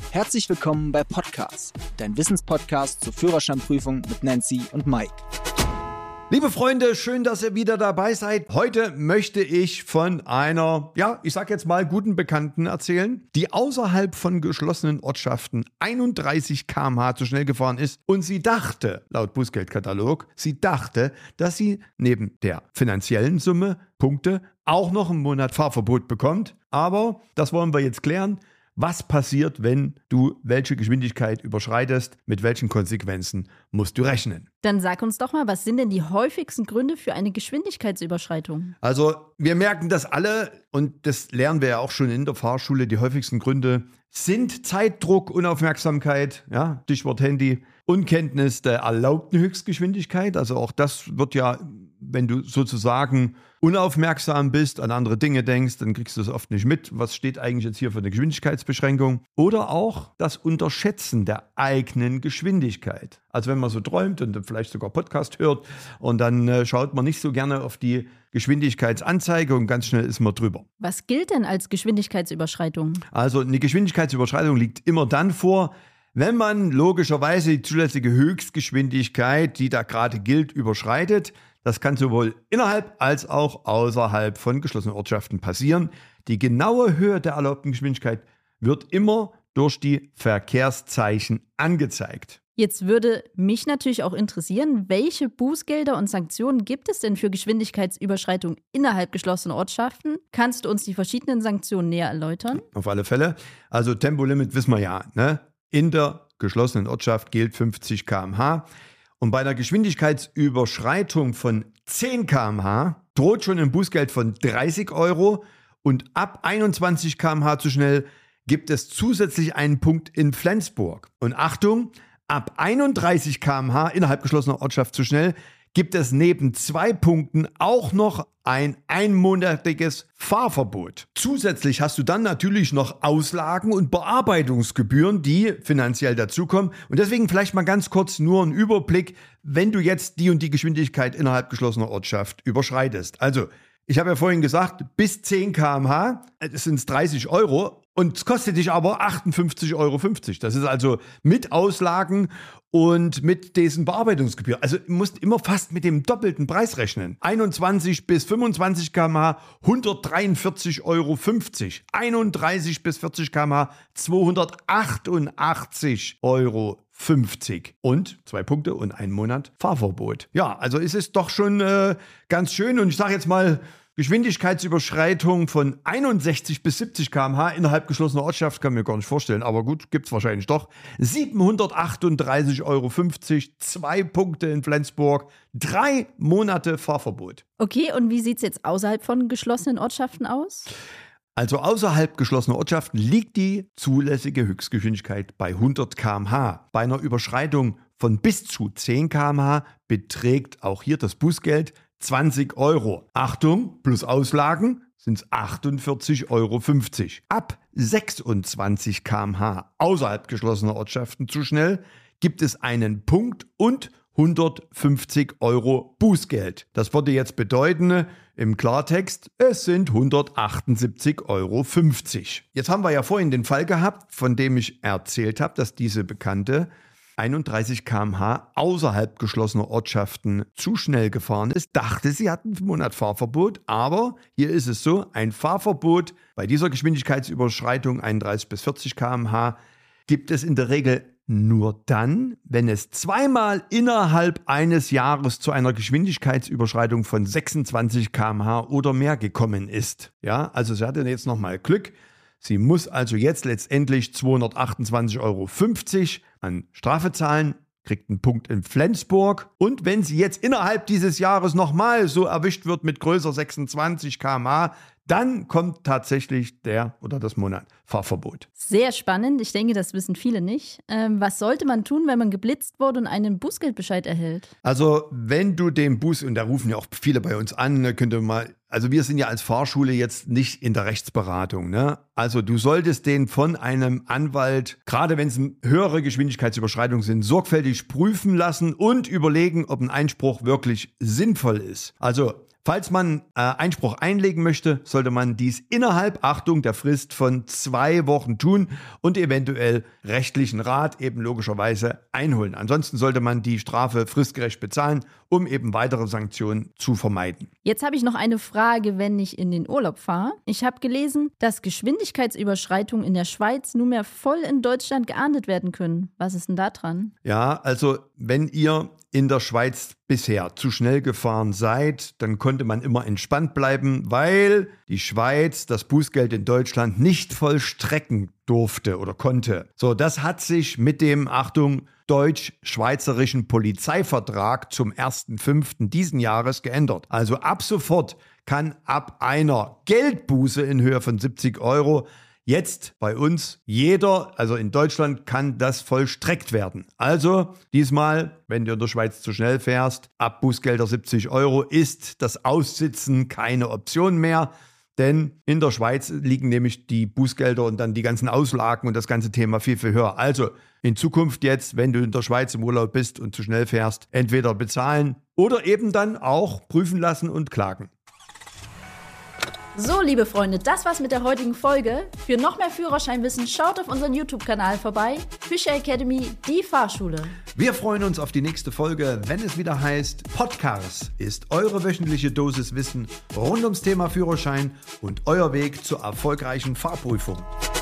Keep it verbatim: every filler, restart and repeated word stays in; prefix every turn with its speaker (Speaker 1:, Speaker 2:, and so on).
Speaker 1: Herzlich willkommen bei Podcast, dein Wissenspodcast zur Führerscheinprüfung mit Nancy und Mike.
Speaker 2: Liebe Freunde, schön, dass ihr wieder dabei seid. Heute möchte ich von einer, ja, ich sag jetzt mal guten Bekannten erzählen, die außerhalb von geschlossenen Ortschaften einunddreißig Kilometer pro Stunde zu schnell gefahren ist und sie dachte, laut Bußgeldkatalog, sie dachte, dass sie neben der finanziellen Summe, Punkte, auch noch einen Monat Fahrverbot bekommt. Aber das wollen wir jetzt klären. Was passiert, wenn du welche Geschwindigkeit überschreitest? Mit welchen Konsequenzen musst du rechnen?
Speaker 3: Dann sag uns doch mal, was sind denn die häufigsten Gründe für eine Geschwindigkeitsüberschreitung?
Speaker 2: Also wir merken das alle und das lernen wir ja auch schon in der Fahrschule. Die häufigsten Gründe sind Zeitdruck, Unaufmerksamkeit, ja, Stichwort Handy, Unkenntnis der erlaubten Höchstgeschwindigkeit. Also auch das wird ja, wenn du sozusagen unaufmerksam bist, an andere Dinge denkst, dann kriegst du es oft nicht mit. Was steht eigentlich jetzt hier für eine Geschwindigkeitsbeschränkung? Oder auch das Unterschätzen der eigenen Geschwindigkeit. Also wenn man so träumt und vielleicht sogar Podcast hört und dann äh, schaut man nicht so gerne auf die Geschwindigkeitsanzeige und ganz schnell ist man drüber.
Speaker 3: Was gilt denn als Geschwindigkeitsüberschreitung?
Speaker 2: Also eine Geschwindigkeitsüberschreitung liegt immer dann vor, wenn man logischerweise die zulässige Höchstgeschwindigkeit, die da gerade gilt, überschreitet. Das kann sowohl innerhalb als auch außerhalb von geschlossenen Ortschaften passieren. Die genaue Höhe der erlaubten Geschwindigkeit wird immer durch die Verkehrszeichen angezeigt.
Speaker 3: Jetzt würde mich natürlich auch interessieren, welche Bußgelder und Sanktionen gibt es denn für Geschwindigkeitsüberschreitung innerhalb geschlossener Ortschaften? Kannst du uns die verschiedenen Sanktionen näher erläutern?
Speaker 2: Auf alle Fälle. Also Tempolimit wissen wir ja, ne? In der geschlossenen Ortschaft gilt fünfzig Kilometer pro Stunde. Und bei einer Geschwindigkeitsüberschreitung von zehn Kilometer pro Stunde droht schon ein Bußgeld von dreißig Euro und ab einundzwanzig Kilometer pro Stunde zu schnell gibt es zusätzlich einen Punkt in Flensburg. Und Achtung, ab einunddreißig Kilometer pro Stunde innerhalb geschlossener Ortschaft zu schnell gibt es neben zwei Punkten auch noch ein einmonatiges Fahrverbot. Zusätzlich hast du dann natürlich noch Auslagen und Bearbeitungsgebühren, die finanziell dazukommen. Und deswegen vielleicht mal ganz kurz nur ein Überblick, wenn du jetzt die und die Geschwindigkeit innerhalb geschlossener Ortschaft überschreitest. Also, ich habe ja vorhin gesagt, bis zehn Kilometer pro Stunde sind es dreißig Euro und es kostet dich aber achtundfünfzig Euro fünfzig. Das ist also mit Auslagen und mit diesen Bearbeitungsgebühren. Also du musst immer fast mit dem doppelten Preis rechnen. einundzwanzig bis fünfundzwanzig Kilometer pro Stunde hundertdreiundvierzig Euro fünfzig. einunddreißig bis vierzig Kilometer pro Stunde zweihundertachtundachtzig Euro fünfzig. Und zwei Punkte und ein Monat Fahrverbot. Ja, also ist es doch schon äh, ganz schön. Und ich sage jetzt mal, Geschwindigkeitsüberschreitung von einundsechzig bis siebzig Kilometer pro Stunde innerhalb geschlossener Ortschaft kann mir gar nicht vorstellen, aber gut, gibt es wahrscheinlich doch. siebenhundertachtunddreißig Euro fünfzig, zwei Punkte in Flensburg, drei Monate Fahrverbot.
Speaker 3: Okay, und wie sieht es jetzt außerhalb von geschlossenen Ortschaften aus?
Speaker 2: Also außerhalb geschlossener Ortschaften liegt die zulässige Höchstgeschwindigkeit bei hundert Kilometer pro Stunde. Bei einer Überschreitung von bis zu zehn Kilometer pro Stunde beträgt auch hier das Bußgeld zwanzig Euro. Achtung, plus Auslagen sind es achtundvierzig Euro fünfzig. Ab sechsundzwanzig Kilometer pro Stunde außerhalb geschlossener Ortschaften zu schnell gibt es einen Punkt und hundertfünfzig Euro Bußgeld. Das würde jetzt bedeuten, im Klartext, es sind hundertachtundsiebzig Euro fünfzig. Jetzt haben wir ja vorhin den Fall gehabt, von dem ich erzählt habe, dass diese Bekannte einunddreißig Kilometer pro Stunde außerhalb geschlossener Ortschaften zu schnell gefahren ist, dachte, sie hat einen Monat Fahrverbot, aber hier ist es so, ein Fahrverbot bei dieser Geschwindigkeitsüberschreitung einunddreißig bis vierzig Kilometer pro Stunde gibt es in der Regel nur dann, wenn es zweimal innerhalb eines Jahres zu einer Geschwindigkeitsüberschreitung von sechsundzwanzig Kilometer pro Stunde oder mehr gekommen ist. Ja, also sie hatte jetzt nochmal Glück. Sie muss also jetzt letztendlich zweihundertachtundzwanzig Euro fünfzig an Strafe zahlen, kriegt einen Punkt in Flensburg. Und wenn sie jetzt innerhalb dieses Jahres nochmal so erwischt wird mit größer sechsundzwanzig Kilometer pro Stunde, dann kommt tatsächlich der oder das Monat Fahrverbot.
Speaker 3: Sehr spannend. Ich denke, das wissen viele nicht. Ähm, was sollte man tun, wenn man geblitzt wurde und einen Bußgeldbescheid erhält?
Speaker 2: Also wenn du den Buß, und da rufen ja auch viele bei uns an, könnt ihr mal, also wir sind ja als Fahrschule jetzt nicht in der Rechtsberatung, ne? Also du solltest den von einem Anwalt, gerade wenn es höhere Geschwindigkeitsüberschreitungen sind, sorgfältig prüfen lassen und überlegen, ob ein Einspruch wirklich sinnvoll ist. Also Falls man äh, Einspruch einlegen möchte, sollte man dies innerhalb, Achtung, der Frist von zwei Wochen tun und eventuell rechtlichen Rat eben logischerweise einholen. Ansonsten sollte man die Strafe fristgerecht bezahlen, um eben weitere Sanktionen zu vermeiden.
Speaker 3: Jetzt habe ich noch eine Frage, wenn ich in den Urlaub fahre. Ich habe gelesen, dass Geschwindigkeitsüberschreitungen in der Schweiz nunmehr voll in Deutschland geahndet werden können. Was ist denn da dran?
Speaker 2: Ja, also wenn ihr in der Schweiz bisher zu schnell gefahren seid, dann konnte man immer entspannt bleiben, weil die Schweiz das Bußgeld in Deutschland nicht vollstrecken durfte oder konnte. So, das hat sich mit dem, Achtung, deutsch-schweizerischen Polizeivertrag zum ersten fünften diesen Jahres geändert. Also ab sofort kann ab einer Geldbuße in Höhe von siebzig Euro jetzt bei uns jeder, also in Deutschland, kann das vollstreckt werden. Also diesmal, wenn du in der Schweiz zu schnell fährst, ab Bußgelder siebzig Euro ist das Aussitzen keine Option mehr. Denn in der Schweiz liegen nämlich die Bußgelder und dann die ganzen Auslagen und das ganze Thema viel, viel höher. Also in Zukunft jetzt, wenn du in der Schweiz im Urlaub bist und zu schnell fährst, entweder bezahlen oder eben dann auch prüfen lassen und klagen.
Speaker 3: So, liebe Freunde, das war's mit der heutigen Folge. Für noch mehr Führerscheinwissen schaut auf unseren YouTube-Kanal vorbei. Fischer Academy, die Fahrschule.
Speaker 2: Wir freuen uns auf die nächste Folge, wenn es wieder heißt, Podcast ist eure wöchentliche Dosis Wissen rund ums Thema Führerschein und euer Weg zur erfolgreichen Fahrprüfung.